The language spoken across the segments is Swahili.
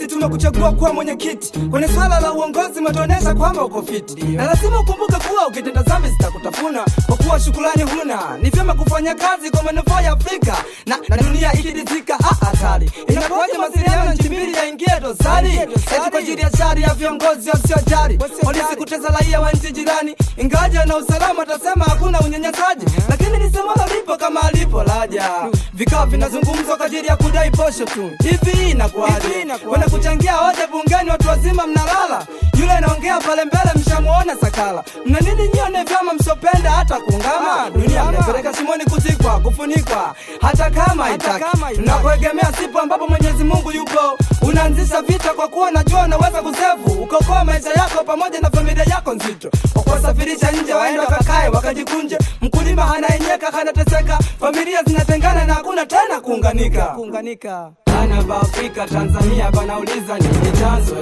Sisi tumekuchagua kuwa mwenyekiti. Kwenye swala la uongozi umetuonesha kwamba uko fiti. Na lazima ukumbuke kuwa ukitenda dhambi zitakutafuna. Kwa kuwa shukrani huna, ni vyema kufanya kazi kwa manufaa ya Afrika na dunia ikiridhika. Hatari. Inakuwaje mawasiliano nchi mbili yaingie dosari? Eti kwa ajili ya shari ya viongozi wasiojali. Polisi kutesa raia wa nchi jirani. Ingawa na usalama atasema hakuna unyanyasaji, lakini lisemalo lipo kama alipo laja. Vikao vinazungumzwa kwa ajili ya kudai posho tu. Hivi inakuwaje? Wana kuchangia hoja bungeni watu wazima mnalala. Yule anaongea pale mbele mshamuona sakala. Mna nini nyone vyama msopenda hata kuungama? Dunia mnapeleka shimoni kuzikwa, kufunikwa hata kama haitaki. Tunakuegemea sipo ambapo Mwenyezi Mungu yupo. Unaanzisha vita kwa kuwa unajua unaweza kusevu, ukokoa maisha yako pamoja na familia yako nzito. Wakuwasafirisha nje waende wakakae wakajikunje. Mkulima hanaenyeka hanateseka, familia zinatengana na hakuna tena kuunganika. Bana ba Afrika Tanzania banauliza nini chanzo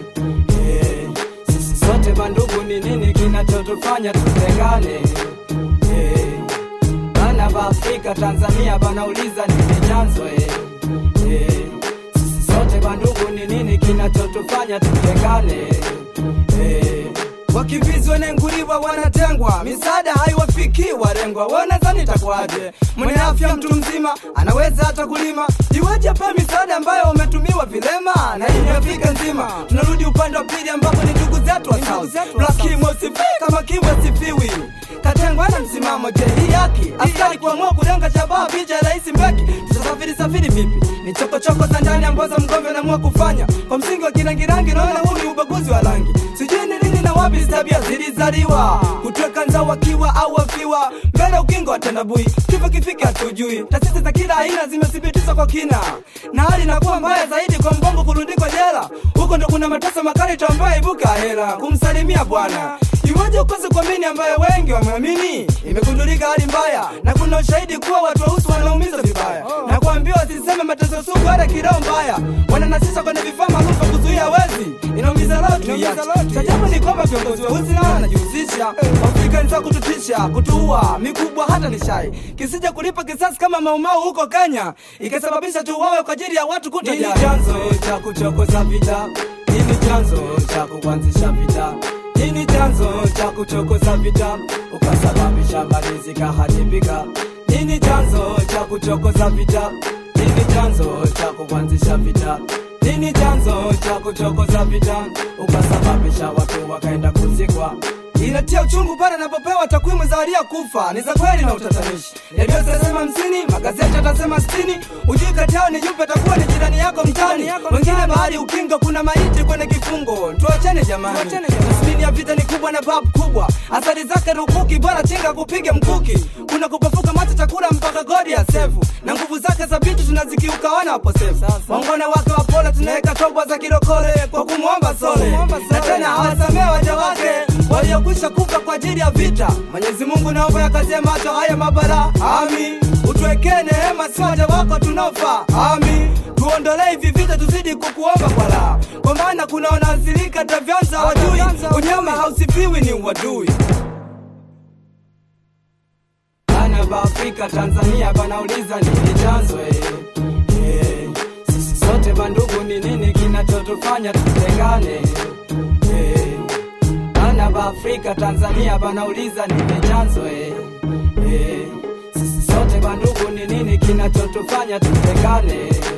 sisi sote bandugu ni nini kinachotufanya tutengane? Bana ba Afrika Tanzania banauliza nini chanzo sisi sote bandugu ni nini kinachotufanya tutengane? Wakimbizi wanenguliwa wanatengwa, misaada haiwafikii walengwa. Wanadhani itakuwaje? Mwenye afya mtu mzima anaweza hata kulima, iweje pa misaada ambayo umetumiwa vilema? Na hii Afrika nzima tunarudi upande wa pili ambapo ni ndugu zetu wa South. Lakini msifi kama kimwe sifiwi. Katengwa na msimamo je hii haki? Askari kuamua kulenga shabaha picha ya Rais Mbeki. Tutasafiri vipi? Ni choko za ndani ambazo mgombe anaamua kufanya kwa msingi wa kirangirangi. Naona huu ni ubaguzi wa rangi. Sijui ni nini na wapi tabia zilizaliwa, kutweka nzao wakiwa au wafiwa mbele ukingo wa tandabui. Kifo kifika hatujui. Taasisi za kila aina zimethibitishwa kwa kina, na hali inakuwa mbaya zaidi kwa mbongo kurundikwa jela. Huko ndo kuna mateso makali tambaye ibuka hela kumsalimia bwana. Iwaje ukose kuamini ambayo wengi wameamini? Imegundulika hali mbaya na kuna ushahidi kuwa watu wausu wanaumizwa vibaya. Na kuambiwa wasiseme mateso sugu hata kiroho mbaya. Wananasisha kwenye vifaa maalum kuzuia wezi. Inaumiza roho tu ya. Chajabu ni kwamba viongozi weusi nao wanajihusisha. Afrika ni za kututisha, kutuua, mikubwa hata nishai. Kisija kulipa kisasi kama Maumau huko Kenya, ikasababisha tuuawe kwa ajili ya watu kutojali. Nini chanzo cha kuchokoza vita? Nini chanzo cha kuanzisha vita? Nini chanzo cha kuchokoza vita? Ukasababisha mali zikaharibika. Nini chanzo cha kuchokoza vita? Nini chanzo cha kuanzisha vita? Nini chanzo cha kuchokoza vita? Ukasababisha watu wakaenda kuzikwa. Inatia uchungu pale napopewa takwimu za walia kufa. Ni za kweli na utatanishi. Redio zitasema 50, magazeti yatasema 60. Ujui kati yao ni yupi atakuwa ni jirani yako mtani. Wengine bahari ukingo kuna maiti kwenye kifungo. Tuachane jamani. Tasmini ya vita ni kubwa na babu kubwa. Athari zake rukuki bora chenga kupiga mkuki. Kuna kupafuka macho chakula mpaka godi ya sefu. Na nguvu zake za vitu tunazikiuka wana waposefu. Wangone wake wapole tunaweka toba za kirokole kwa kumuomba sole. Na tena hawasamee waja wake waliokwisha kufa kwa ajili ya vita. Mwenyezi Mungu naomba yakazie macho haya mabara. Amin. Utuwekee neema si waja wako tunaofa. Amin. Tuondolee hivi vita tuzidi kukuomba kwa la. Kwa maana kuna wanaathirika tavyanza wajui. Unyama hausifiwi ni uadui. Bana ba Afrika Tanzania banauliza nini chanzo sisi sote bandugu ni nini kinachotufanya tutengane? Bana ba Afrika Tanzania banauliza nini chanzo sisi sote bandugu ni nini kinachotufanya tutengane?